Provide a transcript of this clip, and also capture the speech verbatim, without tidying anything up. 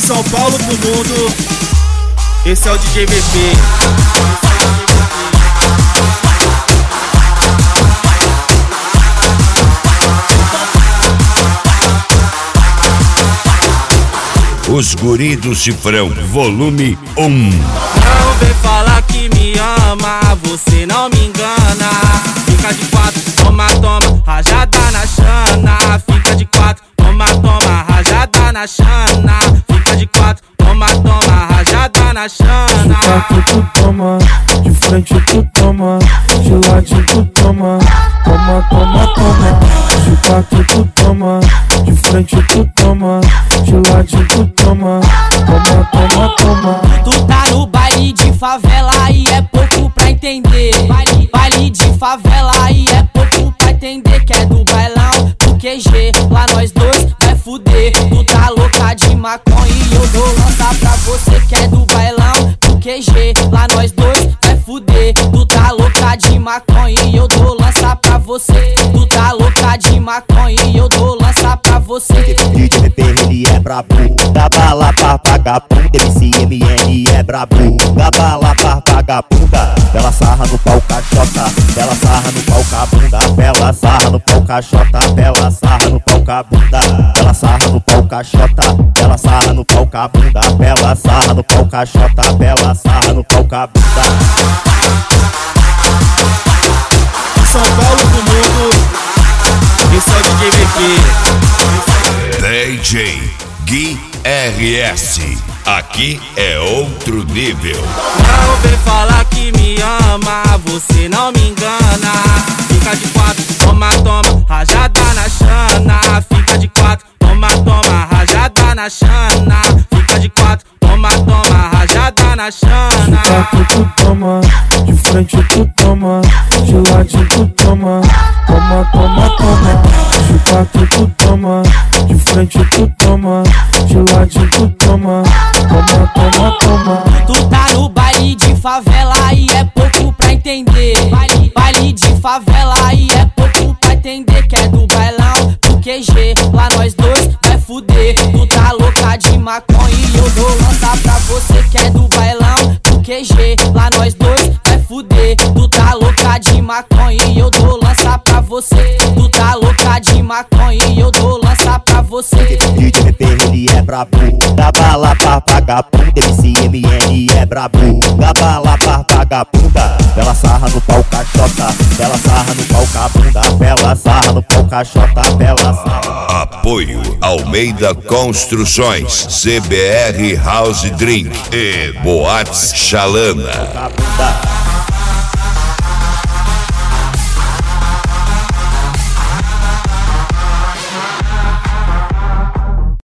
São Paulo pro mundo, esse é o D J V P. Os Guri do Cifrão, volume um. Não vem falar que me ama, você não me engana. Fica de quatro, toma, toma, rajada na chana. Fica de quatro, toma, toma, rajada na chana. Fica de quatro, toma, toma, rajada na chana. De quatro tu toma, de frente tu toma, de ladinho tu toma, toma, toma, toma. De quatro tu toma, de frente tu toma, de ladinho tu toma, toma, toma, toma. Tu tá no baile de favela e é pouco pra entender. Baile, baile de favela e é pouco pra entender que é do bailão do Q G. Lá nós dois vai fuder. Tu tá louca de maconha e eu dou lança pra você que é do bailão do Q G. Lá nós dois vai fuder. Tu tá louca de maconha e eu dou lança pra você. Tu tá louca de maconha e eu dou lança pra você. D J V P ele é brabo, da bala pra vagabunda. M C M N é brabo, da bala pra vagabunda. Bela sarra no pau caixota, bela sarra no pau cabunda. Bela sarra no pau caixota, bela sarra no pau cabunda. Bela sarra no pau caixota, bela sarra no pau cabunda. Bela sarra no pau caixota, bela sarra no pau cabunda. São Paulo pro mundo, esse é o D J V P. D J Gui R S, aqui é outro nível. Não vem falar que me ama, você não me engana. Fica de quatro, toma, toma, rajada na chana. Fica de quatro, toma, toma, rajada na chana. Fica de quatro, toma, toma, rajada na chana. De quatro tu toma, de frente tu toma, de ladinho tu toma, toma, toma, toma. De quatro tu toma, de frente tu toma, de ladinho tu toma, toma, toma, toma. Tu tá no baile de favela e é pouco pra entender. Baile, baile de favela e é pouco pra entender que é do bailão do Q G. Lá nós dois vai fuder. Tu tá louca de maconha e eu dou lança pra você que é do bailão do Q G. Lá nós dois vai fuder. Tu tá louca de maconha e eu dou lança pra você. Tu tá louca de maconha e eu dou lança pra você. D J V P ele é brabo, da bala pra vagabunda. M C M N é brabo, da bala pra vagabunda. Bela sarra no pau caixota, bela sarra no pau cabunda. Bela sarra no pau caixota, bela sarra. Apoio Almeida Construções, C B R House Drink e Boates Chalana.